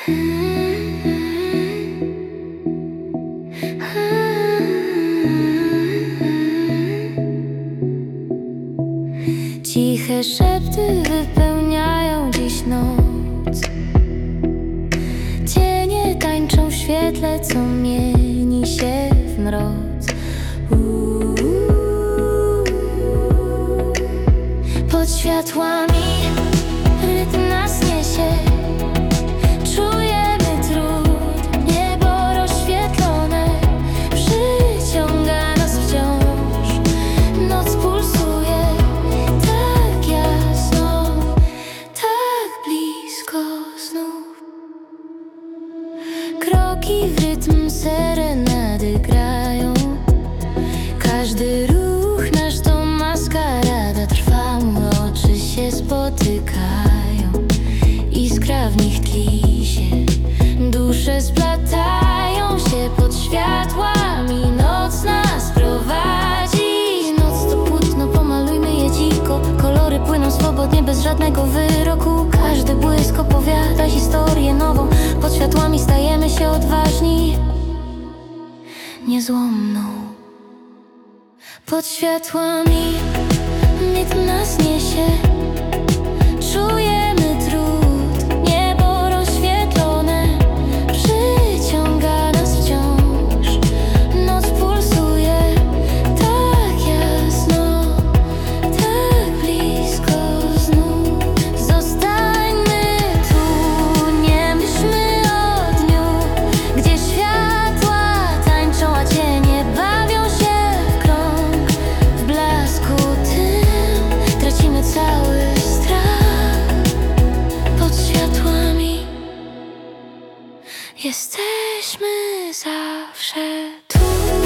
Ciche szepty wypełniają dziś noc. Cienie tańczą w świetle, co mieni się w mroc. Pod światłami rytm nas niesie. Czujemy trud, niebo rozświetlone przyciąga nas wciąż. Noc pulsuje tak jasno, tak blisko znów. Kroki w rytm serenady grają. Każdy ruch nasz to maskarada trwa. Oczy się spotykają, iskra w nich tli się. Dusze splatają się pod światłami. Noc nas prowadzi. Noc to płótno, pomalujmy je dziko. Kolory płyną swobodnie, bez żadnego wyroku. Każdy błysk opowiada historię nową. Pod światłami stajemy się odważni, niezłomną. Pod światłami rytm nas niesie. Czujemy trud, niebo rozświetlone przyciąga nas wciąż. Noc pulsuje tak jasno, tak blisko znów. Zostańmy tu, nie myślmy o dniu, gdzie światła tańczą, a cienie bawią się w krąg. W blasku tym tracimy cały strach. Pod światłami jesteśmy zawsze tu.